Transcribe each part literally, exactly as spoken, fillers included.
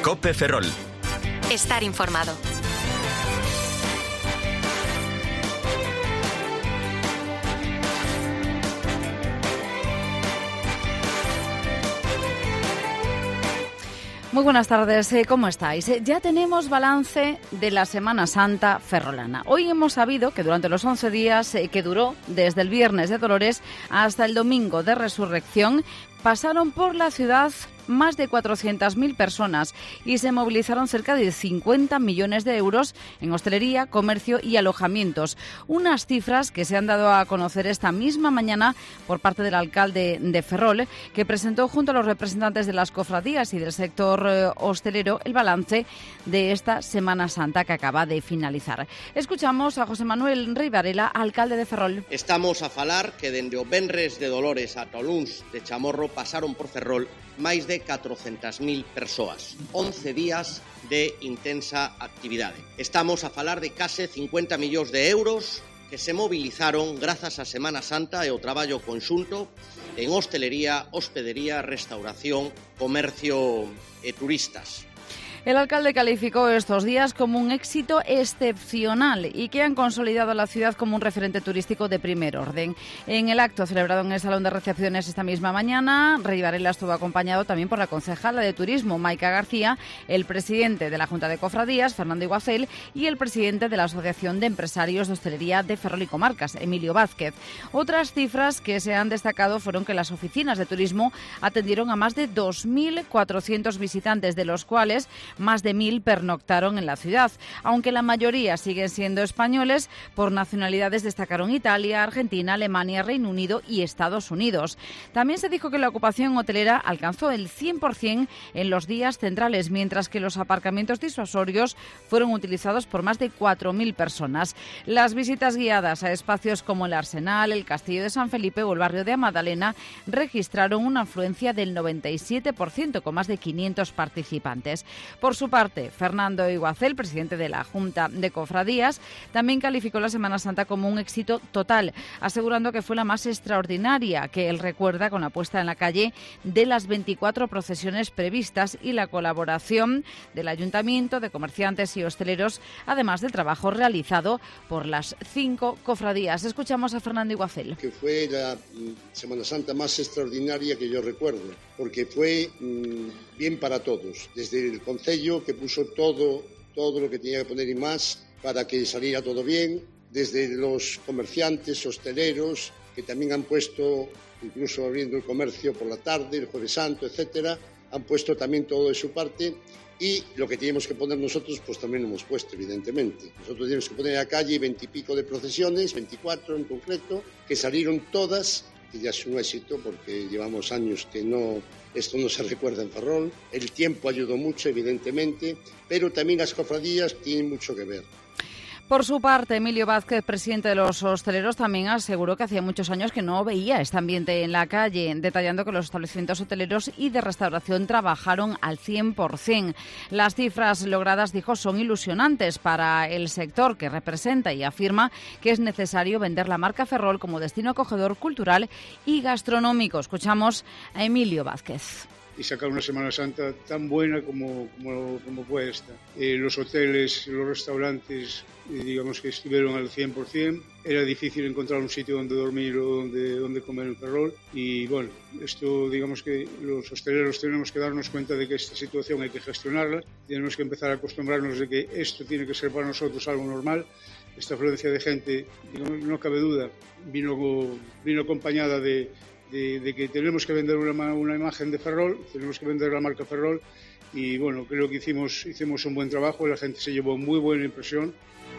COPE Ferrol. Estar informado. Muy buenas tardes, ¿cómo estáis? Ya tenemos balance de la Semana Santa ferrolana. Hoy hemos sabido que durante los once días que duró, desde el Viernes de Dolores hasta el Domingo de Resurrección, pasaron por la ciudad más de cuatrocientas mil personas y se movilizaron cerca de cincuenta millones de euros en hostelería, comercio y alojamientos. Unas cifras que se han dado a conocer esta misma mañana por parte del alcalde de Ferrol, que presentó junto a los representantes de las cofradías y del sector eh, hostelero el balance de esta Semana Santa que acaba de finalizar. Escuchamos a José Manuel Rey Varela, alcalde de Ferrol. Estamos a falar que dende o Venres de Dolores ata o Luns de Chamorro pasaron por Ferrol máis de catrocentas mil persoas, once días de intensa actividade. Estamos a falar de case cincuenta millóns de euros que se movilizaron grazas á Semana Santa e o traballo conxunto en hostelería, hospedería, restauración, comercio e turistas. El alcalde calificó estos días como un éxito excepcional y que han consolidado a la ciudad como un referente turístico de primer orden. En el acto celebrado en el Salón de Recepciones esta misma mañana, Rey Varela estuvo acompañado también por la concejala de Turismo, Maica García, el presidente de la Junta de Cofradías, Fernando Iguacel, y el presidente de la Asociación de Empresarios de Hostelería de Ferrol y Comarcas, Emilio Vázquez. Otras cifras que se han destacado fueron que las oficinas de turismo atendieron a más de dos mil cuatrocientos visitantes, de los cuales más de mil pernoctaron en la ciudad. Aunque la mayoría siguen siendo españoles, por nacionalidades destacaron Italia, Argentina, Alemania, Reino Unido y Estados Unidos. También se dijo que la ocupación hotelera alcanzó el cien por cien en los días centrales, mientras que los aparcamientos disuasorios fueron utilizados por más de cuatro mil personas. Las visitas guiadas a espacios como el Arsenal, el Castillo de San Felipe o el barrio de Amadalena registraron una afluencia del noventa y siete por ciento, con más de quinientos participantes. Por su parte, Fernando Iguacel, presidente de la Junta de Cofradías, también calificó la Semana Santa como un éxito total, asegurando que fue la más extraordinaria, que él recuerda con la puesta en la calle de las veinticuatro procesiones previstas y la colaboración del Ayuntamiento, de comerciantes y hosteleros, además del trabajo realizado por las cinco cofradías. Escuchamos a Fernando Iguacel. Que fue la Semana Santa más extraordinaria que yo recuerdo, porque fue mmm, bien para todos, desde el Concello, que puso todo, todo lo que tenía que poner y más para que saliera todo bien, desde los comerciantes, hosteleros, que también han puesto, incluso abriendo el comercio por la tarde, el Jueves Santo, etcétera, han puesto también todo de su parte, y lo que teníamos que poner nosotros, pues también lo hemos puesto, evidentemente. Nosotros teníamos que poner en la calle veintipico de procesiones, veinticuatro en concreto, que salieron todas, que ya es un éxito porque llevamos años que no, esto no se recuerda en Ferrol. El tiempo ayudó mucho, evidentemente, pero también las cofradías tienen mucho que ver. Por su parte, Emilio Vázquez, presidente de los hosteleros, también aseguró que hacía muchos años que no veía este ambiente en la calle, detallando que los establecimientos hoteleros y de restauración trabajaron al cien por cien. Las cifras logradas, dijo, son ilusionantes para el sector que representa y afirma que es necesario vender la marca Ferrol como destino acogedor cultural y gastronómico. Escuchamos a Emilio Vázquez. Y sacar una Semana Santa tan buena como, como, como fue esta. Eh, los hoteles, los restaurantes, eh, digamos que estuvieron al cien por cien. Era difícil encontrar un sitio donde dormir o donde, donde comer en Ferrol. Y bueno, esto digamos que los hosteleros tenemos que darnos cuenta de que esta situación hay que gestionarla. Tenemos que empezar a acostumbrarnos de que esto tiene que ser para nosotros algo normal. Esta afluencia de gente, digamos, no cabe duda, vino, vino acompañada de... De, de que tenemos que vender una, una imagen de Ferrol, tenemos que vender la marca Ferrol y bueno, creo que hicimos, hicimos un buen trabajo, la gente se llevó muy buena impresión.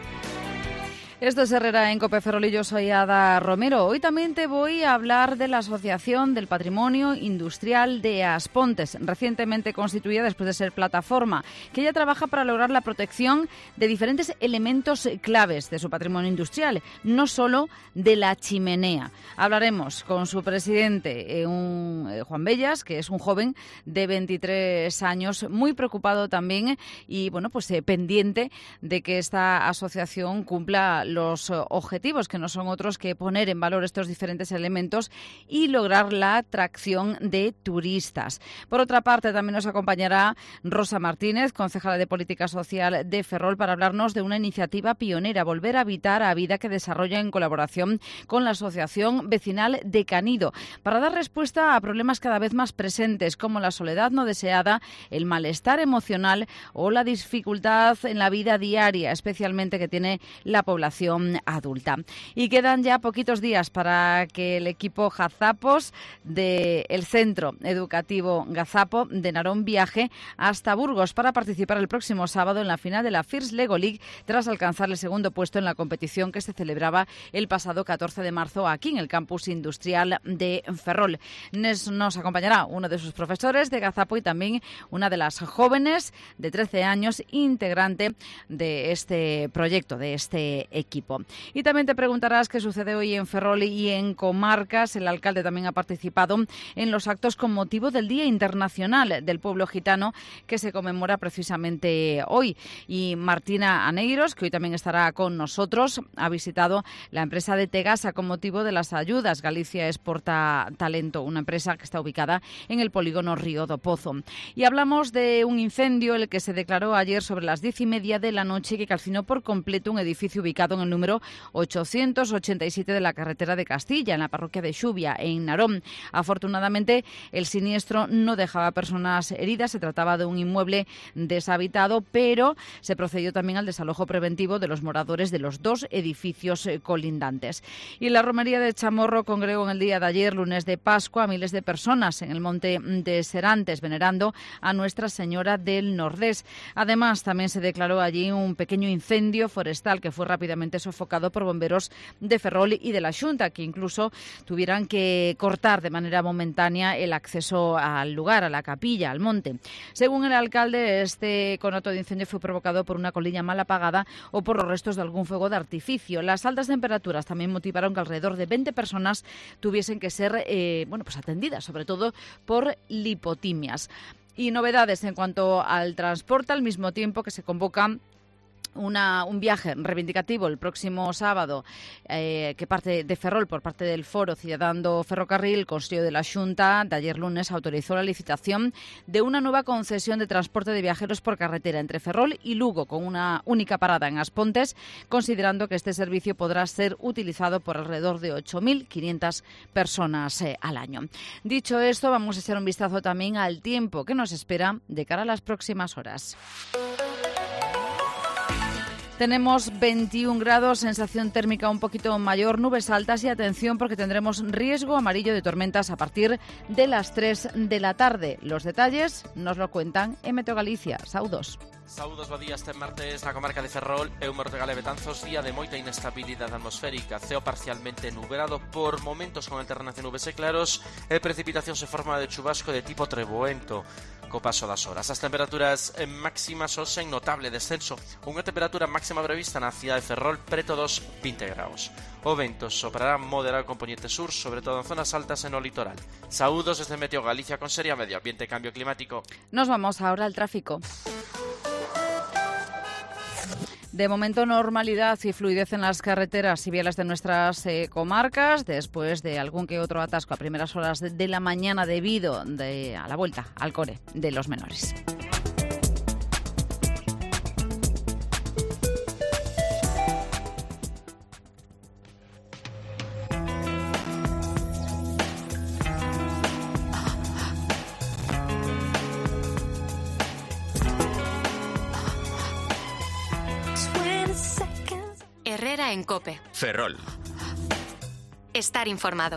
Esto es Herrera en COPE Ferrol y yo soy Ada Romero. Hoy también te voy a hablar de la Asociación del Patrimonio Industrial de Aspontes, recientemente constituida después de ser plataforma, que ya trabaja para lograr la protección de diferentes elementos claves de su patrimonio industrial, no solo de la chimenea. Hablaremos con su presidente, eh, un, eh, Juan Bellas, que es un joven de veintitrés años, muy preocupado también y bueno, pues eh, pendiente de que esta asociación cumpla los objetivos, que no son otros que poner en valor estos diferentes elementos y lograr la atracción de turistas. Por otra parte, también nos acompañará Rosa Martínez, concejala de Política Social de Ferrol, para hablarnos de una iniciativa pionera, Volver a Habitar a Vida, que desarrolla en colaboración con la Asociación Vecinal de Canido, para dar respuesta a problemas cada vez más presentes, como la soledad no deseada, el malestar emocional o la dificultad en la vida diaria, especialmente que tiene la población adulta. Y quedan ya poquitos días para que el equipo Gazapos del Centro Educativo Gazapo de Narón viaje hasta Burgos para participar el próximo sábado en la final de la First Lego League, tras alcanzar el segundo puesto en la competición que se celebraba el pasado catorce de marzo aquí en el campus industrial de Ferrol. Nos acompañará uno de sus profesores de Gazapo y también una de las jóvenes de trece años, integrante de este proyecto, de este equipo. Y también te preguntarás qué sucede hoy en Ferrol y en comarcas. El alcalde también ha participado en los actos con motivo del Día Internacional del Pueblo Gitano, que se conmemora precisamente hoy. Y Martina Aneiros, que hoy también estará con nosotros, ha visitado la empresa de Tegasa con motivo de las ayudas Galicia Exporta Talento, una empresa que está ubicada en el polígono Río do Pozo. Y hablamos de un incendio, el que se declaró ayer sobre las diez y media de la noche, que calcinó por completo un edificio ubicado en el número ochocientos ochenta y siete de la carretera de Castilla, en la parroquia de Xubia, en Narón. Afortunadamente, el siniestro no dejaba personas heridas. Se trataba de un inmueble deshabitado, pero se procedió también al desalojo preventivo de los moradores de los dos edificios colindantes. Y la romería de Chamorro congregó en el día de ayer, lunes de Pascua, a miles de personas en el monte de Serantes, venerando a Nuestra Señora del Nordés. Además, también se declaró allí un pequeño incendio forestal que fue rápidamente sofocado por bomberos de Ferrol y de la Xunta, que incluso tuvieran que cortar de manera momentánea el acceso al lugar, a la capilla, al monte. Según el alcalde, este conato de incendio fue provocado por una colilla mal apagada o por los restos de algún fuego de artificio. Las altas temperaturas también motivaron que alrededor de veinte personas tuviesen que ser eh, bueno, pues atendidas, sobre todo por lipotimias. Y novedades en cuanto al transporte, al mismo tiempo que se convocan Una, un viaje reivindicativo el próximo sábado eh, que parte de Ferrol por parte del Foro Ciudadano Ferrocarril. El Consello de la Xunta de ayer lunes autorizó la licitación de una nueva concesión de transporte de viajeros por carretera entre Ferrol y Lugo, con una única parada en As Pontes, considerando que este servicio podrá ser utilizado por alrededor de ocho mil quinientas personas eh, al año. Dicho esto, vamos a echar un vistazo también al tiempo que nos espera de cara a las próximas horas. Tenemos veintiún grados, sensación térmica un poquito mayor, nubes altas y atención porque tendremos riesgo amarillo de tormentas a partir de las tres de la tarde. Los detalles nos lo cuentan en Meteo Galicia. Saudos. Saúdos, bo día. Este martes na comarca de Ferrol e o Mortegale Betanzos, día de moita inestabilidade atmosférica, ceo parcialmente nublado, por momentos con alternancia de nubes e claros, e precipitación se forma de chubasco de tipo treboento co paso das horas. As temperaturas máximas hoxe en notable descenso, unha temperatura máxima prevista na cidade de Ferrol preto dos vinte graus. O vento soprará moderado con poniente sur, sobre todo en zonas altas e no litoral. Saúdos desde Meteo Galicia con Seria Medio Ambiente e Cambio Climático. Nos vamos ahora al tráfico. De momento, normalidad y fluidez en las carreteras y vías de nuestras eh, comarcas, después de algún que otro atasco a primeras horas de, de la mañana debido de, a la vuelta al cole de los menores. Herrera en COPE. Ferrol. Estar informado.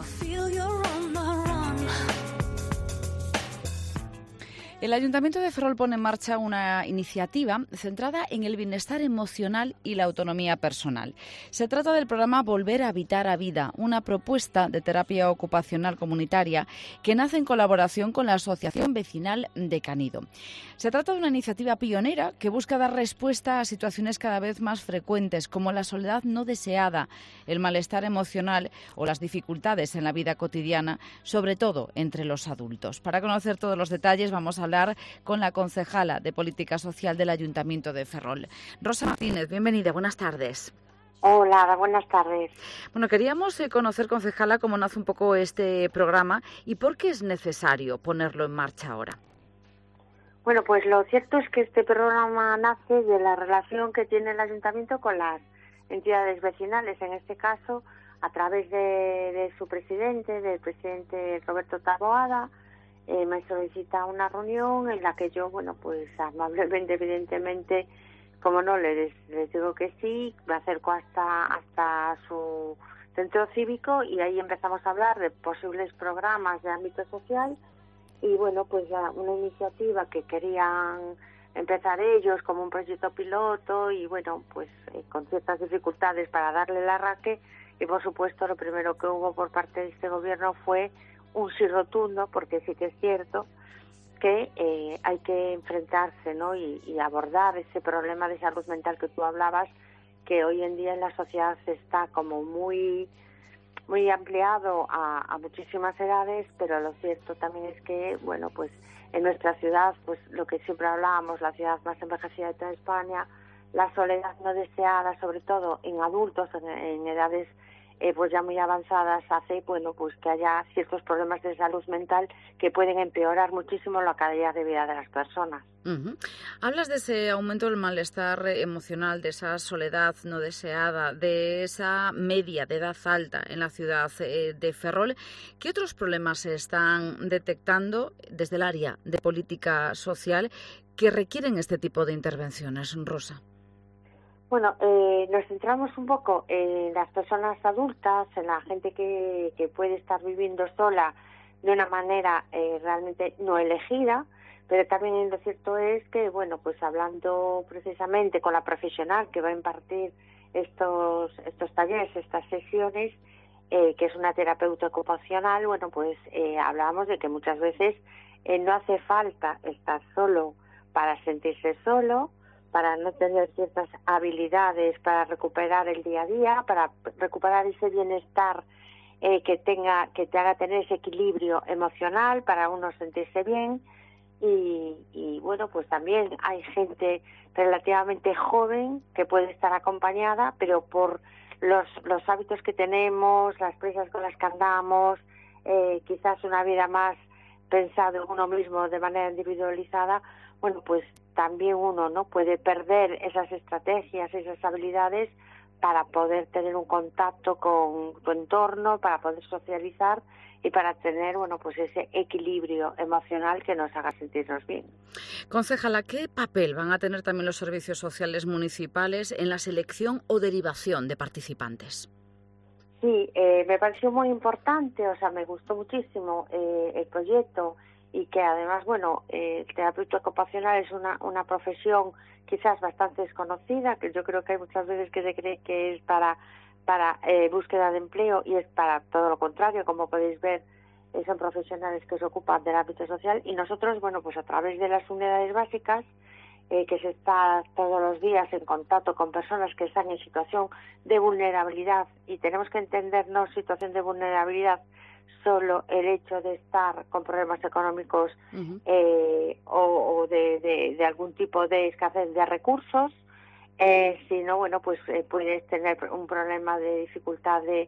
El Ayuntamiento de Ferrol pone en marcha una iniciativa centrada en el bienestar emocional y la autonomía personal. Se trata del programa Volver a Habitar a Vida, una propuesta de terapia ocupacional comunitaria que nace en colaboración con la Asociación Vecinal de Canido. Se trata de una iniciativa pionera que busca dar respuesta a situaciones cada vez más frecuentes, como la soledad no deseada, el malestar emocional o las dificultades en la vida cotidiana, sobre todo entre los adultos. Para conocer todos los detalles vamos a hablar con la concejala de Política Social del Ayuntamiento de Ferrol. Rosa Martínez, bienvenida, buenas tardes. Hola, buenas tardes. Bueno, queríamos eh, conocer, concejala, cómo nace un poco este programa y por qué es necesario ponerlo en marcha ahora. Bueno, pues lo cierto es que este programa nace de la relación que tiene el Ayuntamiento con las entidades vecinales, en este caso a través de, de su presidente, del presidente Roberto Taboada. Eh, me solicita una reunión en la que yo, bueno, pues amablemente, evidentemente, como no, les, les digo que sí, me acerco hasta, hasta su centro cívico y ahí empezamos a hablar de posibles programas de ámbito social y, bueno, pues ya una iniciativa que querían empezar ellos como un proyecto piloto y, bueno, pues eh, con ciertas dificultades para darle el arranque y, por supuesto, lo primero que hubo por parte de este gobierno fue un sí rotundo, porque sí que es cierto que eh, hay que enfrentarse, ¿no? y, y abordar ese problema de salud mental que tú hablabas, que hoy en día en la sociedad está como muy muy ampliado a, a muchísimas edades, pero lo cierto también es que, bueno, pues en nuestra ciudad, pues lo que siempre hablábamos, la ciudad más envejecida de toda España, la soledad no deseada, sobre todo en adultos, en, en edades Eh, pues ya muy avanzadas, hace bueno pues que haya ciertos problemas de salud mental que pueden empeorar muchísimo la calidad de vida de las personas. Uh-huh. Hablas de ese aumento del malestar emocional, de esa soledad no deseada, de esa media de edad alta en la ciudad eh, de Ferrol. ¿Qué otros problemas se están detectando desde el área de política social que requieren este tipo de intervenciones, Rosa? Bueno, eh, nos centramos un poco en las personas adultas, en la gente que, que puede estar viviendo sola de una manera eh, realmente no elegida, pero también lo cierto es que, bueno, pues hablando precisamente con la profesional que va a impartir estos estos talleres, estas sesiones, eh, que es una terapeuta ocupacional, bueno, pues eh, hablábamos de que muchas veces eh, no hace falta estar solo para sentirse solo, para no tener ciertas habilidades para recuperar el día a día, para recuperar ese bienestar eh, que tenga, que te haga tener ese equilibrio emocional, para uno sentirse bien. Y, y bueno, pues también hay gente relativamente joven que puede estar acompañada, pero por los, los hábitos que tenemos, las prisas con las que andamos, eh, quizás una vida más pensada en uno mismo de manera individualizada, bueno, pues también uno no puede perder esas estrategias, esas habilidades para poder tener un contacto con tu entorno, para poder socializar y para tener, bueno, pues ese equilibrio emocional que nos haga sentirnos bien. Concejala, ¿qué papel van a tener también los servicios sociales municipales en la selección o derivación de participantes? Sí, eh, me pareció muy importante, o sea, me gustó muchísimo eh, el proyecto y que además, bueno, eh, el terapeuta ocupacional es una, una profesión quizás bastante desconocida, que yo creo que hay muchas veces que se cree que es para para eh, búsqueda de empleo y es para todo lo contrario, como podéis ver, eh, son profesionales que se ocupan del ámbito social y nosotros, bueno, pues a través de las unidades básicas, eh, que se está todos los días en contacto con personas que están en situación de vulnerabilidad y tenemos que entendernos situación de vulnerabilidad solo el hecho de estar con problemas económicos uh-huh. eh, o, o de, de, de algún tipo de escasez de recursos, eh, sino, bueno, pues eh, puedes tener un problema de dificultad de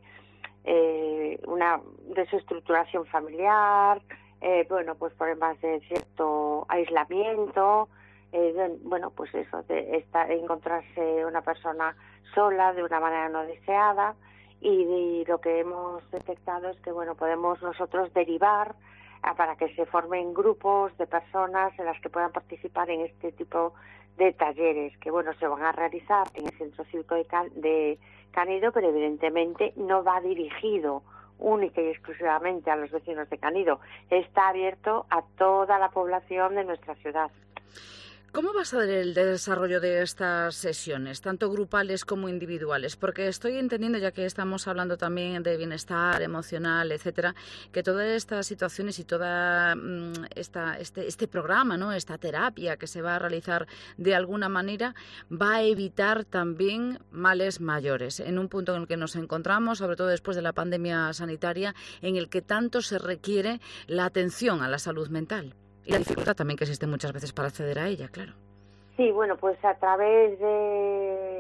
eh, una desestructuración familiar, eh, bueno, pues problemas de cierto aislamiento, eh, de, bueno, pues eso, de estar, encontrarse una persona sola de una manera no deseada. Y, y lo que hemos detectado es que, bueno, podemos nosotros derivar a, para que se formen grupos de personas en las que puedan participar en este tipo de talleres que, bueno, se van a realizar en el Centro Cívico de, Can, de Canido, pero evidentemente no va dirigido única y exclusivamente a los vecinos de Canido. Está abierto a toda la población de nuestra ciudad. ¿Cómo va a ser el desarrollo de estas sesiones, tanto grupales como individuales? Porque estoy entendiendo, ya que estamos hablando también de bienestar emocional, etcétera, que todas estas situaciones y toda esta, este, este programa, ¿no?, esta terapia que se va a realizar de alguna manera, va a evitar también males mayores, en un punto en el que nos encontramos, sobre todo después de la pandemia sanitaria, en el que tanto se requiere la atención a la salud mental. Y la dificultad también que existe muchas veces para acceder a ella, claro. Sí, bueno, pues a través de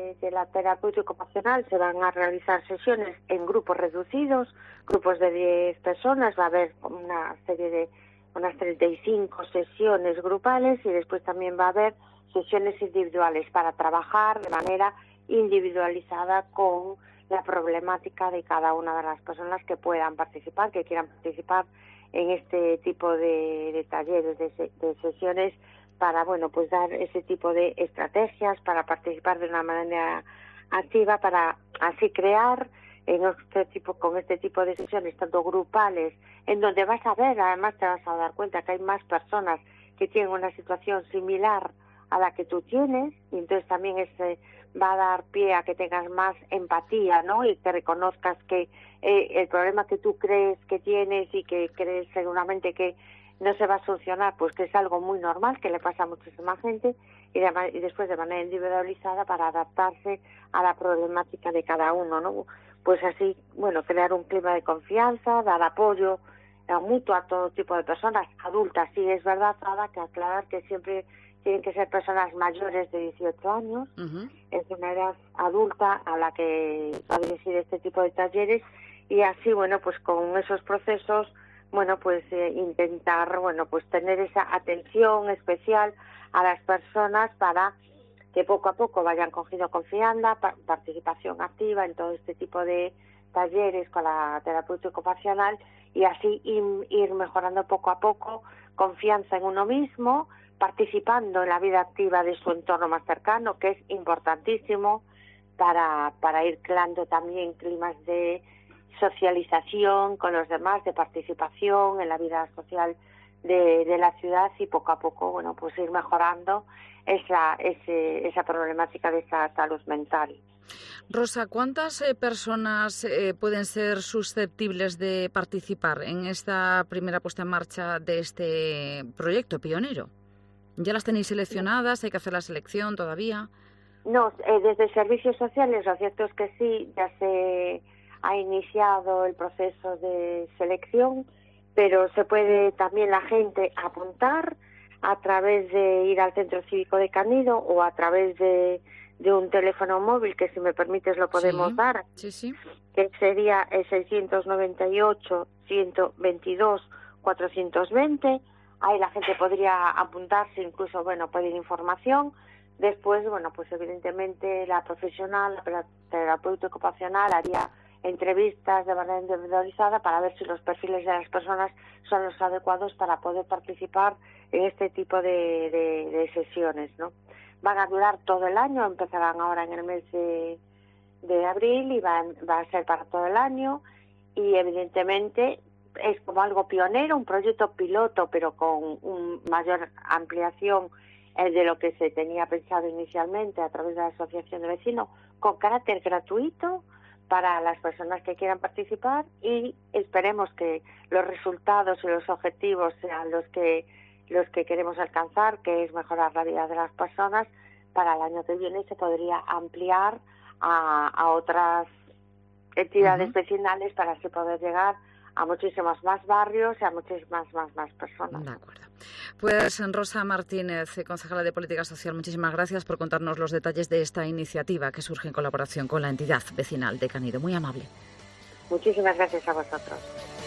de, de la terapeuta ocupacional se van a realizar sesiones en grupos reducidos, grupos de diez personas, va a haber una serie de unas treinta y cinco sesiones grupales y después también va a haber sesiones individuales para trabajar de manera individualizada con la problemática de cada una de las personas que puedan participar, que quieran participar en este tipo de, de talleres, de, de sesiones, para, bueno, pues dar ese tipo de estrategias, para participar de una manera activa, para así crear en este tipo, con este tipo de sesiones, tanto grupales, en donde vas a ver, además te vas a dar cuenta que hay más personas que tienen una situación similar a la que tú tienes, y entonces también ese va a dar pie a que tengas más empatía, ¿no? Y que reconozcas que eh, el problema que tú crees que tienes y que crees seguramente que no se va a solucionar, pues que es algo muy normal, que le pasa a muchísima gente, y, de, y después de manera individualizada para adaptarse a la problemática de cada uno, ¿no? Pues así, bueno, crear un clima de confianza, dar apoyo eh, mutuo a todo tipo de personas, adultas. Sí, es verdad, Ada, que aclarar que siempre tienen que ser personas mayores de dieciocho años, uh-huh. Es una edad adulta a la que va a dirigir este tipo de talleres, y así, bueno, pues con esos procesos, bueno, pues eh, intentar, bueno, pues tener esa atención especial a las personas para que poco a poco vayan cogiendo confianza, pa- participación activa en todo este tipo de talleres con la terapeuta ocupacional, y así ir, ir mejorando poco a poco confianza en uno mismo, participando en la vida activa de su entorno más cercano, que es importantísimo para, para ir creando también climas de socialización con los demás, de participación en la vida social de, de la ciudad, y poco a poco, bueno, pues ir mejorando esa, ese, esa problemática de esa salud mental. Rosa, ¿cuántas eh, personas eh, pueden ser susceptibles de participar en esta primera puesta en marcha de este proyecto pionero? ¿Ya las tenéis seleccionadas? ¿Hay que hacer la selección todavía? No, eh, desde Servicios Sociales, lo cierto es que sí, ya se ha iniciado el proceso de selección, pero se puede también la gente apuntar a través de ir al Centro Cívico de Canido o a través de, de un teléfono móvil, que si me permites lo podemos sí, dar, sí, sí. Que sería el seiscientos noventa y ocho, ciento veintidós, cuatrocientos veinte. Ahí la gente podría apuntarse, incluso, bueno, pedir información. Después, bueno, pues evidentemente la profesional, la terapeuta ocupacional haría entrevistas de manera individualizada para ver si los perfiles de las personas son los adecuados para poder participar en este tipo de, de, de sesiones, ¿no? Van a durar todo el año, empezarán ahora en el mes de, de abril y van, va a ser para todo el año, y evidentemente es como algo pionero, un proyecto piloto, pero con una mayor ampliación eh, de lo que se tenía pensado inicialmente a través de la Asociación de Vecinos, con carácter gratuito para las personas que quieran participar, y esperemos que los resultados y los objetivos sean los que los que queremos alcanzar, que es mejorar la vida de las personas. Para el año que viene se podría ampliar a, a otras entidades uh-huh. vecinales, para así poder llegar a muchísimos más barrios y a muchísimas más, más personas. De acuerdo. Pues Rosa Martínez, concejala de Política Social, muchísimas gracias por contarnos los detalles de esta iniciativa que surge en colaboración con la entidad vecinal de Canido. Muy amable. Muchísimas gracias a vosotros.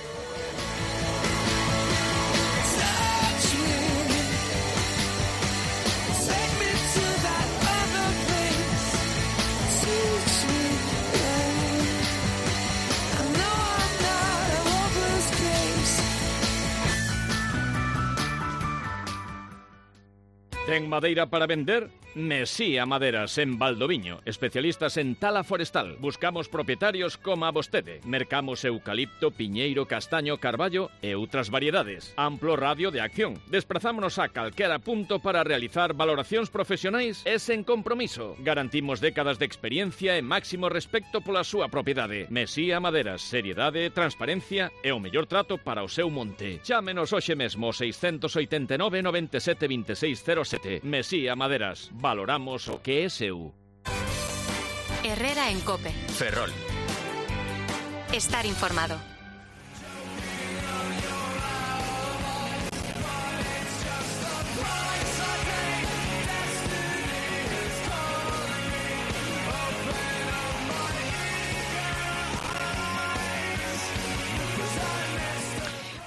¿Ten madeira para vender? Mesía Maderas, en Valdoviño, especialistas en tala forestal. Buscamos propietarios como a vostede. Mercamos eucalipto, piñeiro, castaño, carballo e outras variedades. Amplo radio de acción. Desprazámonos a calquera punto para realizar valoracións profesionais e sen compromiso. Garantimos décadas de experiencia e máximo respecto pola súa propiedade. Mesía Maderas, seriedade, transparencia e o mellor trato para o seu monte. Chámenos hoxe mesmo seiscentos oitenta e nove, noventa e sete, vinte e seis, cero sete. Mesía Maderas. Valoramos o que é seu. Herrera en COPE. Ferrol. Estar informado.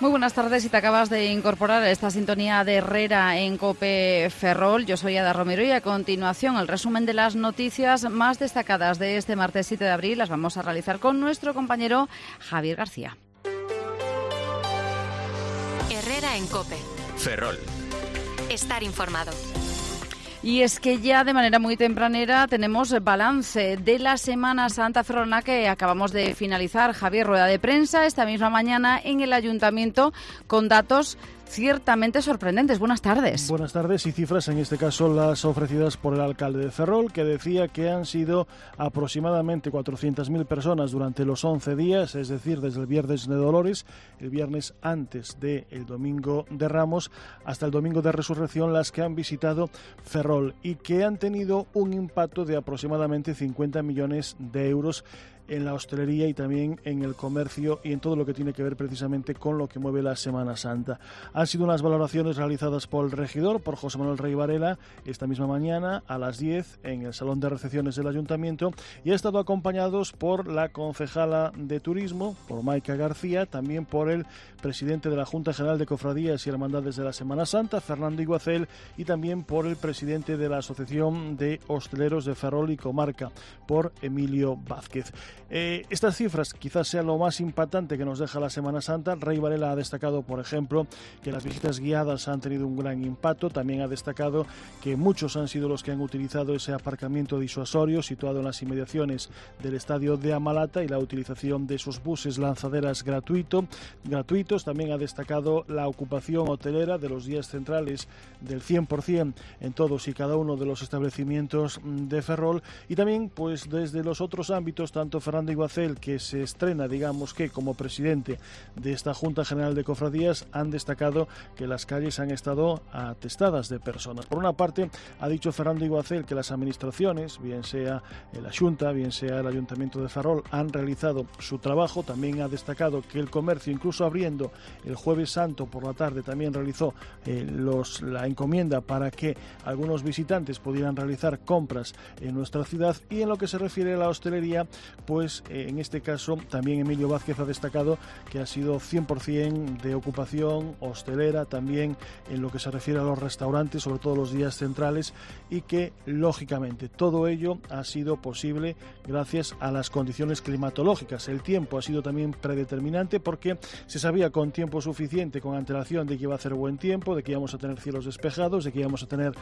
Muy buenas tardes. Si te acabas de incorporar a esta sintonía de Herrera en COPE Ferrol, yo soy Ada Romero y a continuación el resumen de las noticias más destacadas de este martes siete de abril las vamos a realizar con nuestro compañero Javier García. Herrera en COPE Ferrol. Estar informado. Y es que ya de manera muy tempranera tenemos balance de la Semana Santa ferrolana que acabamos de finalizar. Javier, rueda de prensa esta misma mañana en el Ayuntamiento con datos ciertamente sorprendentes. Buenas tardes. Buenas tardes y cifras, en este caso las ofrecidas por el alcalde de Ferrol, que decía que han sido aproximadamente cuatrocientas mil personas durante los once días, es decir, desde el Viernes de Dolores, el viernes antes del Domingo de Ramos, hasta el Domingo de Resurrección, las que han visitado Ferrol y que han tenido un impacto de aproximadamente cincuenta millones de euros en la hostelería y también en el comercio y en todo lo que tiene que ver precisamente con lo que mueve la Semana Santa. Han sido unas valoraciones realizadas por el regidor, por José Manuel Rey Varela, esta misma mañana a las diez en el Salón de Recepciones del Ayuntamiento, y ha estado acompañados por la concejala de Turismo, por Maica García, también por el presidente de la Junta General de Cofradías y Hermandades de la Semana Santa, Fernando Iguacel, y también por el presidente de la Asociación de Hosteleros de Ferrol y Comarca, por Emilio Vázquez. Eh, estas cifras quizás sean lo más impactante que nos deja la Semana Santa. Rey Varela ha destacado, por ejemplo, que las visitas guiadas han tenido un gran impacto. También ha destacado que muchos han sido los que han utilizado ese aparcamiento disuasorio situado en las inmediaciones del estadio de Amalata y la utilización de esos buses lanzaderas gratuito, gratuitos. También ha destacado la ocupación hotelera de los días centrales del cien por ciento en todos y cada uno de los establecimientos de Ferrol, y también pues desde los otros ámbitos, tanto Fernando Iguacel, que se estrena, digamos que como presidente de esta Junta General de Cofradías, han destacado que las calles han estado atestadas de personas. Por una parte, ha dicho Fernando Iguacel que las administraciones, bien sea la Junta, bien sea el Ayuntamiento de Ferrol, han realizado su trabajo. También ha destacado que el comercio, incluso abriendo el Jueves Santo por la tarde, también realizó eh, los, la encomienda para que algunos visitantes pudieran realizar compras en nuestra ciudad. Y en lo que se refiere a la hostelería, pues eh, en este caso también Emilio Vázquez ha destacado que ha sido cien por ciento de ocupación hostelera, también en lo que se refiere a los restaurantes, sobre todo los días centrales, y que lógicamente todo ello ha sido posible gracias a las condiciones climatológicas. El tiempo ha sido también predeterminante porque se sabía con tiempo suficiente, con antelación, de que iba a hacer buen tiempo, de que íbamos a tener cielos despejados, de que íbamos a tener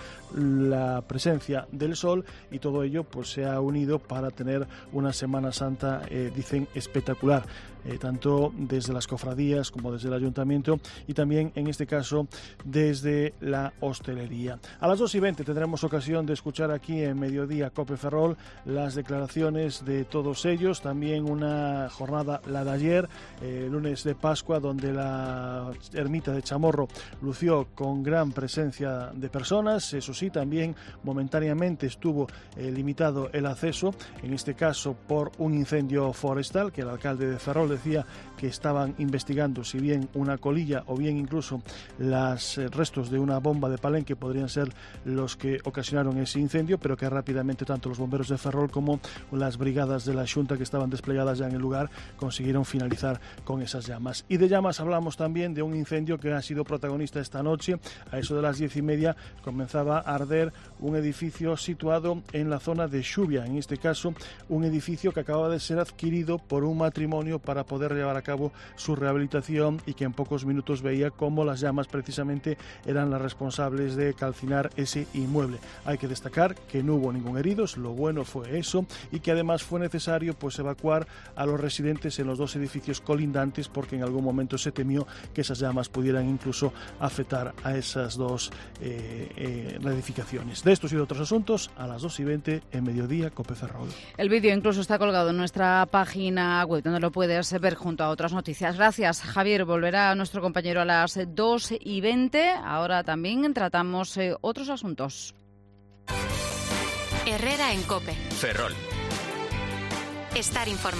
la presencia del sol, y todo ello pues se ha unido para tener una Semana Santa, eh, dicen, espectacular, eh, tanto desde las cofradías como desde el Ayuntamiento y también en este caso desde la hostelería. A las dos y veinte tendremos ocasión de escuchar aquí en Mediodía COPE Ferrol las declaraciones de todos ellos, también una jornada, la de ayer, eh, lunes de Pascua, donde la ermita de Chamorro lució con gran presencia de personas. Eso sí, también momentáneamente estuvo eh, limitado el acceso, en este caso por un incendio forestal que el alcalde de Ferrol decía que estaban investigando si bien una colilla o bien incluso los eh, restos de una bomba de Palenque podrían ser los que ocasionaron ese incendio, pero que rápidamente tanto los bomberos de Ferrol como las brigadas de la Xunta que estaban desplegadas ya en el lugar consiguieron finalizar con esas llamas. Y de llamas hablamos también de un incendio que ha sido protagonista esta noche. A eso de las diez y media comenzaba a arder un edificio situado en la zona de Xubia, en este caso un edificio que acababa de ser adquirido por un matrimonio para poder llevar a cabo su rehabilitación, y que en pocos minutos veía cómo las llamas precisamente eran las responsables de calcinar ese inmueble. Hay que destacar que no hubo ningún heridos, lo bueno fue eso, y que además fue necesario pues evacuar a los residentes en los dos edificios colindantes, porque en algún momento se temió que esas llamas pudieran incluso afectar a esas dos eh, eh, edificaciones. De estos y de otros asuntos, a las dos y veinte en Mediodía COPE Ferrol. El vídeo incluso está colgado en nuestra página web, donde lo puedes ver junto a otras noticias. Gracias, Javier. Volverá nuestro compañero a las dos y veinte. Ahora también tratamos eh, otros asuntos. Herrera en COPE Ferrol. Estar informado.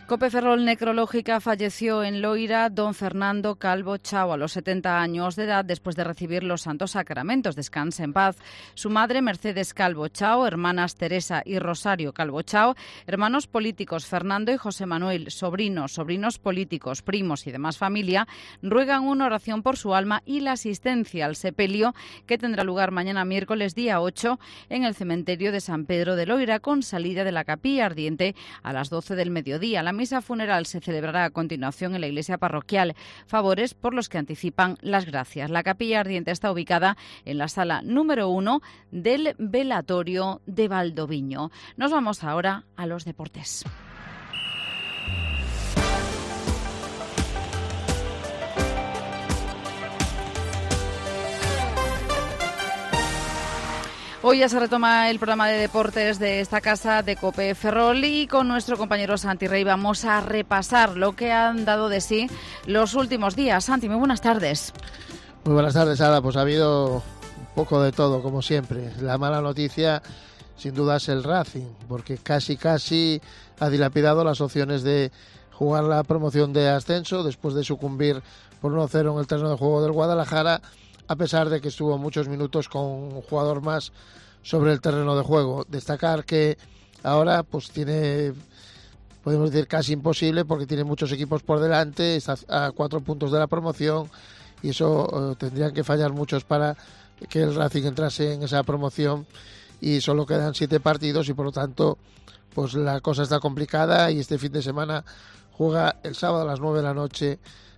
Cope Ferrol Necrológica falleció en Loira don Fernando Calvo Chao a los setenta años de edad después de recibir los santos sacramentos. Descanse en paz. Su madre, Mercedes Calvo Chao, hermanas Teresa y Rosario Calvo Chao, hermanos políticos Fernando y José Manuel, sobrinos, sobrinos políticos, primos y demás familia, ruegan una oración por su alma y la asistencia al sepelio que tendrá lugar mañana miércoles día ocho en el cementerio de San Pedro de Loira con salida de la capilla ardiente a las doce del mediodía. La misa funeral se celebrará a continuación en la iglesia parroquial. Favores por los que anticipan las gracias. La capilla ardiente está ubicada en la sala número uno del velatorio de Valdoviño. Nos vamos ahora a los deportes. Hoy ya se retoma el programa de deportes de esta casa de Cope Ferrol y con nuestro compañero Santi Rey vamos a repasar lo que han dado de sí los últimos días. Santi, muy buenas tardes. Muy buenas tardes, Ada. Pues ha habido un poco de todo, como siempre. La mala noticia, sin duda, es el Racing, porque casi, casi ha dilapidado las opciones de jugar la promoción de ascenso después de sucumbir por uno cero en el terreno de juego del Guadalajara, a pesar de que estuvo muchos minutos con un jugador más sobre el terreno de juego. Destacar que ahora pues tiene, podemos decir, casi imposible, porque tiene muchos equipos por delante, está a cuatro puntos de la promoción, y eso eh, tendrían que fallar muchos para que el Racing entrase en esa promoción, y solo quedan siete partidos y por lo tanto pues la cosa está complicada, y este fin de semana juega el sábado a las nueve de la noche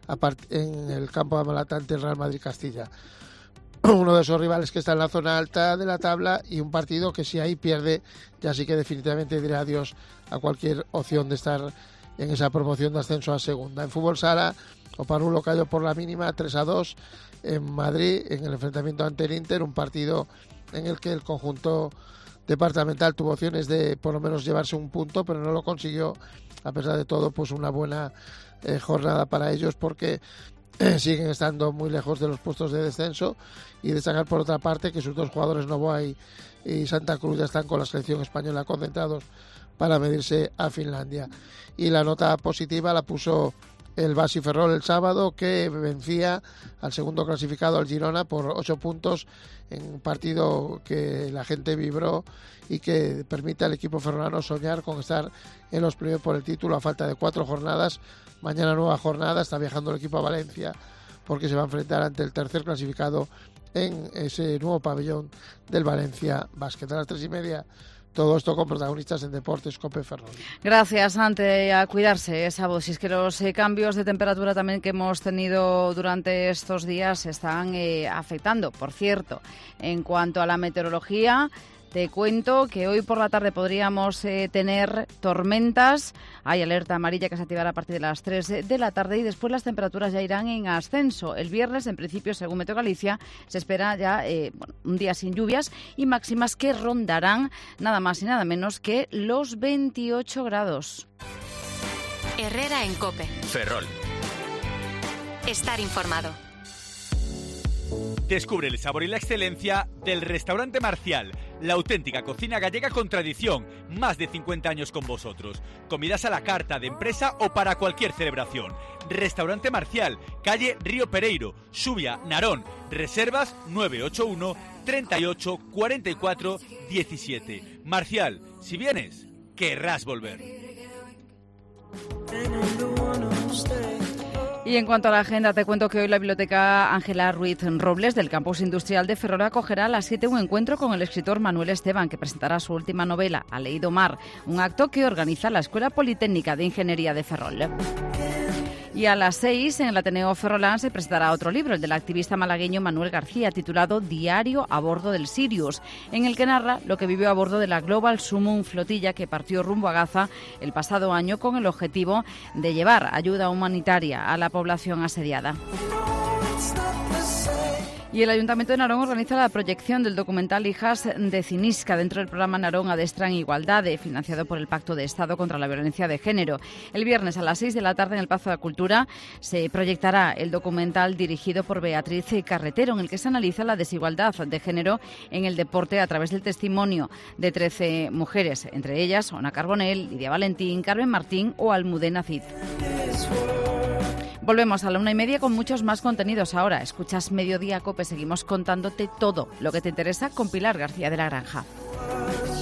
en el campo de Amalatante, el Real Madrid Castilla, uno de esos rivales que está en la zona alta de la tabla, y un partido que si ahí pierde ya sí que definitivamente dirá adiós a cualquier opción de estar en esa promoción de ascenso a segunda. En fútbol sala, Oparulo cayó por la mínima tres a dos en Madrid en el enfrentamiento ante el Inter, un partido en el que el conjunto departamental tuvo opciones de por lo menos llevarse un punto, pero no lo consiguió. A pesar de todo, pues una buena eh, jornada para ellos, porque eh, siguen estando muy lejos de los puestos de descenso. Y destacar por otra parte que sus dos jugadores, Novoa y, y Santa Cruz, ya están con la selección española concentrados para medirse a Finlandia. Y la nota positiva la puso el Basi Ferrol el sábado, que vencía al segundo clasificado, al Girona, por ocho puntos en un partido que la gente vibró y que permite al equipo ferrolano soñar con estar en los premios por el título a falta de cuatro jornadas. Mañana nueva jornada, está viajando el equipo a Valencia porque se va a enfrentar ante el tercer clasificado en ese nuevo pabellón del Valencia Basket. A las tres y media, todo esto con protagonistas en Deportes Cope Ferrol. Gracias, Ante, a cuidarse, Sabo. Si es que los eh, cambios de temperatura también que hemos tenido durante estos días están eh, afectando. Por cierto, en cuanto a la meteorología, te cuento que hoy por la tarde podríamos eh, tener tormentas. Hay alerta amarilla que se activará a partir de las tres de la tarde y después las temperaturas ya irán en ascenso. El viernes, en principio, según Meteo Galicia, se espera ya eh, bueno, un día sin lluvias y máximas que rondarán nada más y nada menos que los veintiocho grados. Herrera en Cope. Ferrol. Estar informado. Descubre el sabor y la excelencia del Restaurante Marcial, la auténtica cocina gallega con tradición, más de cincuenta años con vosotros. Comidas a la carta, de empresa o para cualquier celebración. Restaurante Marcial, calle Río Pereiro, Xubia, Narón. Reservas nueve ocho uno, treinta y ocho, cuarenta y cuatro, diecisiete. Marcial, si vienes, querrás volver. Y en cuanto a la agenda, te cuento que hoy la Biblioteca Ángela Ruiz Robles del Campus Industrial de Ferrol acogerá a las siete un encuentro con el escritor Manuel Esteban, que presentará su última novela, A Leído Mar, un acto que organiza la Escuela Politécnica de Ingeniería de Ferrol. Y a las seis, en el Ateneo Ferrolán, se presentará otro libro, el del activista malagueño Manuel García, titulado Diario a bordo del Sirius, en el que narra lo que vivió a bordo de la Global Summum flotilla que partió rumbo a Gaza el pasado año con el objetivo de llevar ayuda humanitaria a la población asediada. Y el Ayuntamiento de Narón organiza la proyección del documental Hijas de Cinisca dentro del programa Narón Adestra en Igualdade, financiado por el Pacto de Estado contra la Violencia de Género. El viernes a las seis de la tarde en el Pazo de la Cultura se proyectará el documental dirigido por Beatriz Carretero, en el que se analiza la desigualdad de género en el deporte a través del testimonio de trece mujeres, entre ellas Ona Carbonell, Lidia Valentín, Carmen Martín o Almudena Cid. Volvemos a la una y media con muchos más contenidos. Ahora escuchas Mediodía Cope, seguimos contándote todo lo que te interesa con Pilar García de la Granja.